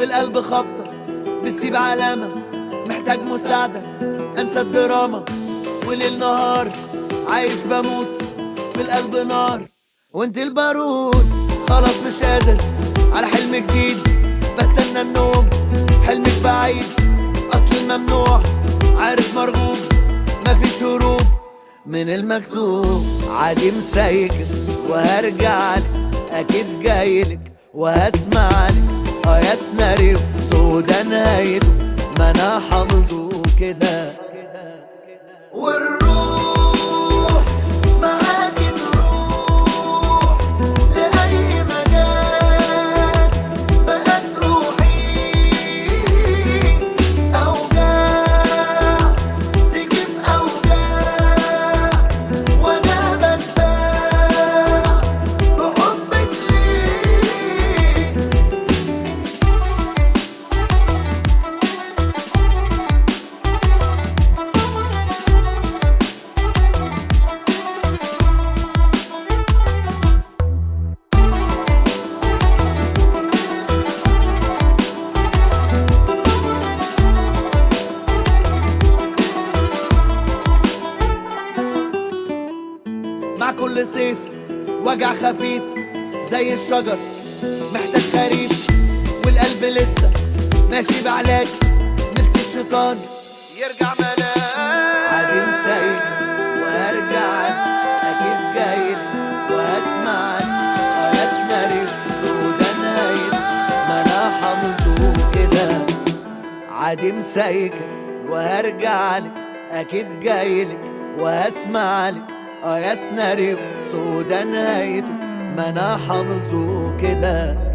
في القلب خبطة بتسيب علامة، محتاج مساعدة انسى الدراما. وليل نهار عايش بموت في القلب نار وانت البارود. خلاص مش قادر على حلم جديد، بستنى النوم في حلمك بعيد. اصل الممنوع عارف مرغوب، مفيش هروب من المكتوب. عادي مسايكك وهرجعلك، اكيد جايلك وهسمعلك. يا سيناريو سودا نهايته، ما انا حافظه كده. والروح معاكي تروح لأي مكان، بقى تروحي أوجاع تجيب أوجاع، وأنا بتباع في حبك ليه. مع كل صيف وجع خفيف زي الشجر محتاج خريف، والقلب لسه ماشي بعلاج. نفسي الشيطان يرجع ملاك. عادي مسايك وهرجعلك، اكيد جايلك وهسمعك. يا سيناريو سودا نهايته، ما انا حافظه كده. عادي مسايك وهرجعلك، اكيد جايلك وهسمعلك. يا سيناريو سودا نهايته، ما انا حافظه كده.